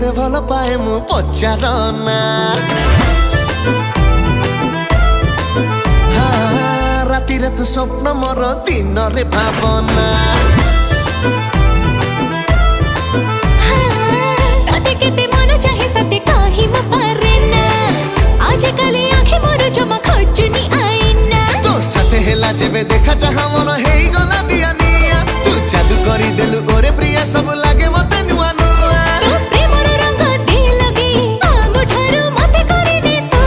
केते भल पाए मु पचार ना राति रे तू स्वप्न मोर दिन रे भावना तते केते मन चाहे सते काही म पारे ना आज काले आंखे मोर जमा खजुनी आईना तो साथे हेला जेबे देखा चाहा मन हेई गला दिया निया तू जादू करी देलु ओरे प्रिया सब लागे मते नुआ नुआ तो प्रेमर रंग दे लगे आम ठारू मते करी दे तो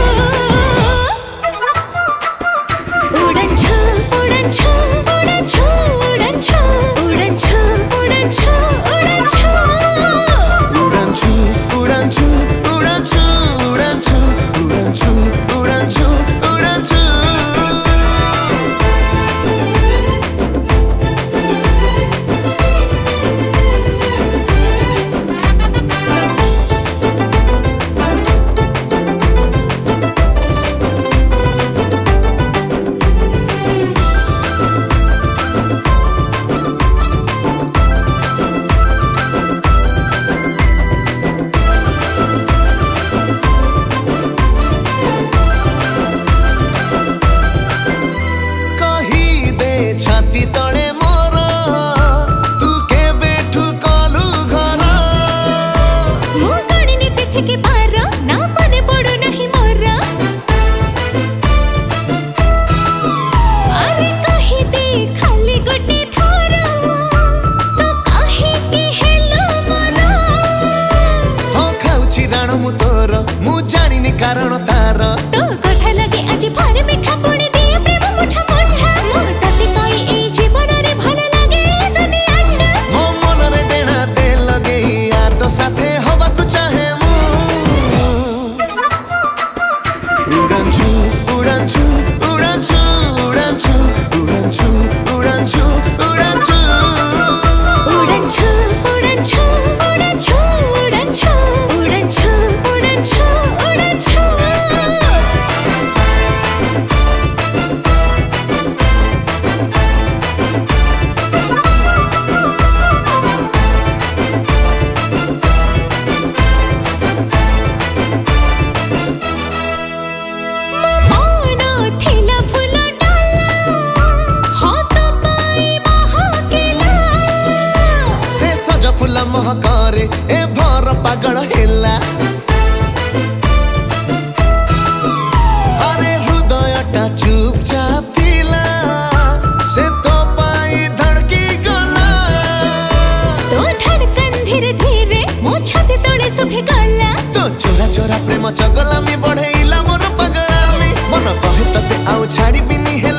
उड़न छू उड़न छू उड़न छू उड़न छू उड़न छू उड़न छू उड़न छू उड़न छू उड़न छू उड़न छू उड़न छू उड़न छू उड़न छू उड़न छू छाती तले मोर तू के बैठू कलू घर मु गणिनी तिथि के पार ना मने पड़ो नहीं मोर अरे कहि दे खाली गोटे थोर तो कहि के हेलो मोर हो खाउची राण मु तोर मु जानिनी कारण तार तो कथा लगे आज भार मिठा पुणी दिए प्रेम मुठा मुठा मु तते कई ए जीवन रे भल लागे दुनिया ना मो मन रे डेना दे लगे यार तो साथे होबा को चाहे मु उड़न छू उड़न छू उड़न छू उड़न छू उड़न छू उड़न छू उड़न छू उड़न छू उड़न छू उड़न छू उड़न छू उड़न छू उड़न छू उड़न छू फूल महकारे ए भर पागल हेला अरे हृदयटा चुपचाप थिला से तो पाई धड़की गला तो धड़कन धीरे धीरे मो छाती तले सुभे गला तो चोरा चोरा प्रेम चगलामी बढ़ेइला मोर पगलामी मन कहे तते आउ छाड़ी बिनी